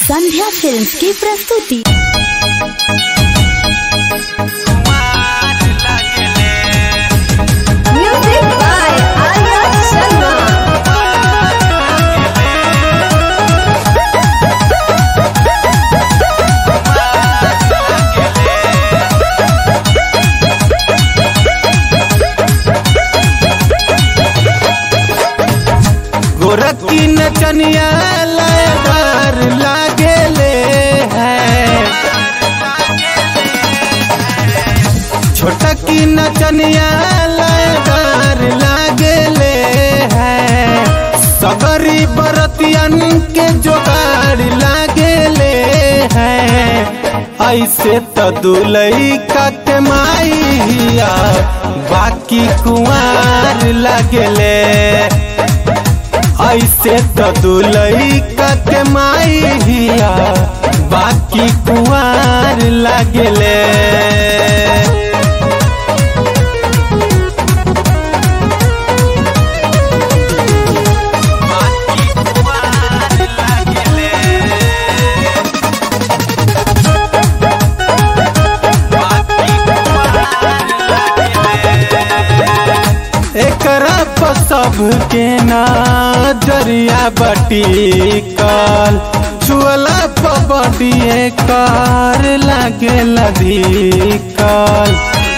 संध्या films की प्रस्तुति। Music by Arya Sharma. गोरखी नचनिया लयदार लागेले है, छोटकी नचनिया लयदार लागेले है, सगरी बरतियन के जोगाड़ लागेले है। ऐसे तो दुलई के माइया बाकी कुंवार लागेले, ऐसे तो दुलई के माइया बाकी कुंवार लागेले। एकरा पर सबके नजरिया बटिकल, छुअला पर बडिए कर लागे लधिकल।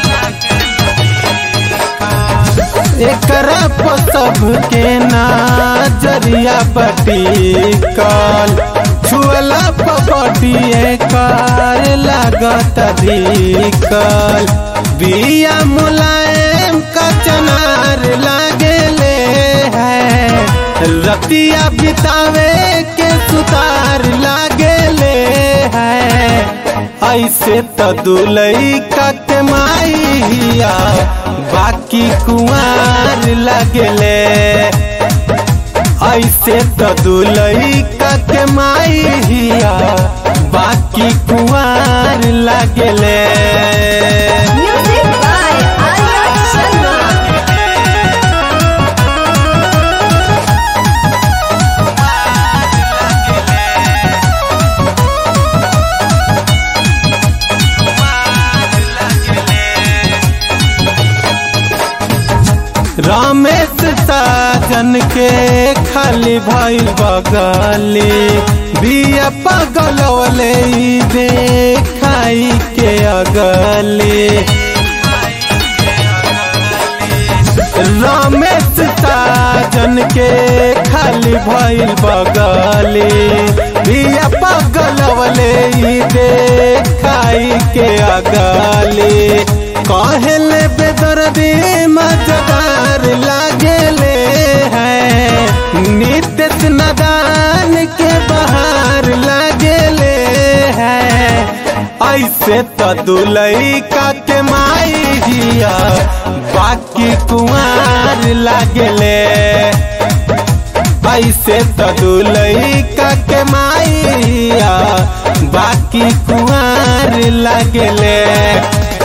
एकरा पर सबके नजरिया बटिकल, छुअला पर बडिए कर लागत अधिकल। बिया मुलायम का चनार लागेले है, रतिया बितावे के सुतार लागेले है। ऐसे तो दुलई के माइया बाकी कुंवार लागेले, ऐसे तो दुलई के माइया बाकी कुंवार लागेले। Music by Arya Sharma. रमेश साजन के खाली भइल बगली, बिया पगलवले देखाई के अगली। रमेश साजन के खाली भइल बगली, बिया पगलवले देखाई के अगली। कहले बेदर्दी मजेदार लागेले है, नित्य नदान के बहार लागेले है। ऐसे तो दुलई के माइया बाकी कुंवार लागेले, ऐसे तो दुलई के माइया बाकी कुंवार लागेले।